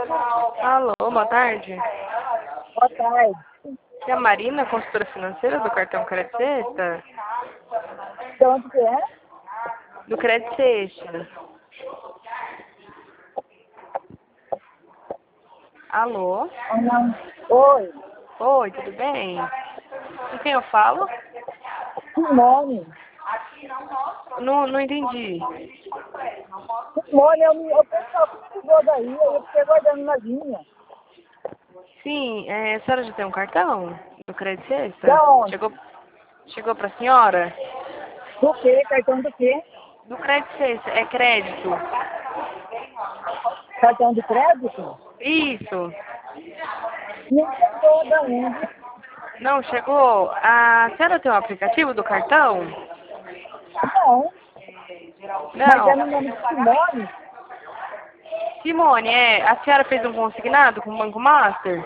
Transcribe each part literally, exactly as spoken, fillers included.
Alô, boa tarde. Boa tarde. É a Marina, consultora financeira do cartão Crédito Sexta? De onde que é? Do Crédito Sexta. Alô? Ah, não. Oi. Oi, tudo bem? Com quem eu falo? Simone. Não, não entendi. Simone, eu, me, eu pensava que me ligou daí, eu fiquei guardando na linha. Sim, é, a senhora já tem um cartão do Crédito Sexta? Da onde? Chegou, chegou pra senhora? Do quê? Cartão do quê? Do Crédito Sexta, é crédito. Cartão de crédito? Isso. Não chegou da onde? Não, chegou. A senhora tem um aplicativo do cartão? Não. Mas é Não. no nome de Simone? Simone, é, a senhora fez um consignado com o Banco Master?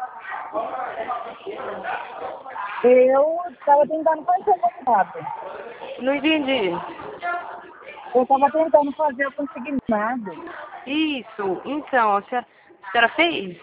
Eu estava tentando fazer o consignado. Não entendi. Eu estava tentando fazer o consignado. Isso, então, a senhora, a senhora fez?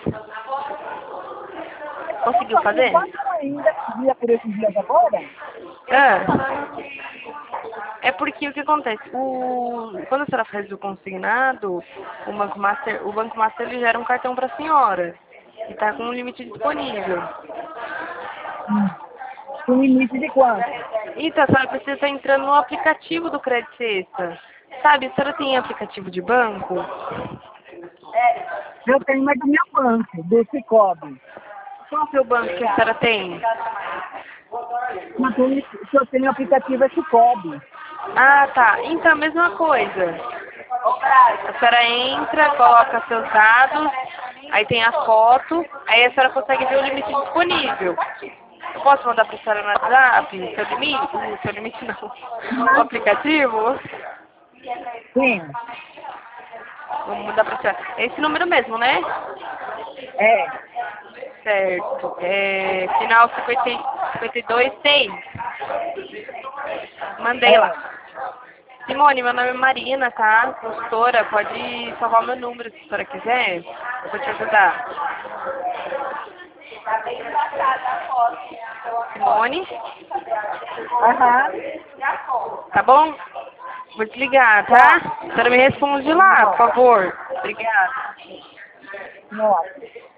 Eu Conseguiu só não fazer? faço ainda dia por esses dias agora. Ah, é porque o que acontece? O, quando a senhora faz o consignado, o Banco Master, o Banco Master ele gera um cartão para a senhora. E está com um limite disponível. Hum. Com limite de quanto? Então, a senhora precisa estar entrando no aplicativo do Crédito Sexta. Sabe, a senhora tem aplicativo de banco? Eu tenho mais do meu banco, do Cicobi. Qual que é o banco que a senhora tem? Eu tenho, se eu tenho aplicativo é Cicobi. Ah, tá. Então, mesma coisa. A senhora entra, coloca seus dados, aí tem a foto, aí a senhora consegue ver o limite disponível. Eu posso mandar para a senhora no WhatsApp seu limite? O seu limite não. O aplicativo? Sim, Vamos mandar para a senhora. É esse número mesmo, né? é. Certo. É, final cinquenta, cinquenta e dois, seis. Mandei É. lá. Simone, meu nome é Marina, tá? Consultora, pode salvar meu número se a senhora quiser. Eu vou te ajudar. Simone, Aham. tá bom? Vou desligar, tá? Tá. A senhora me responde lá, por favor. Obrigada. Nossa.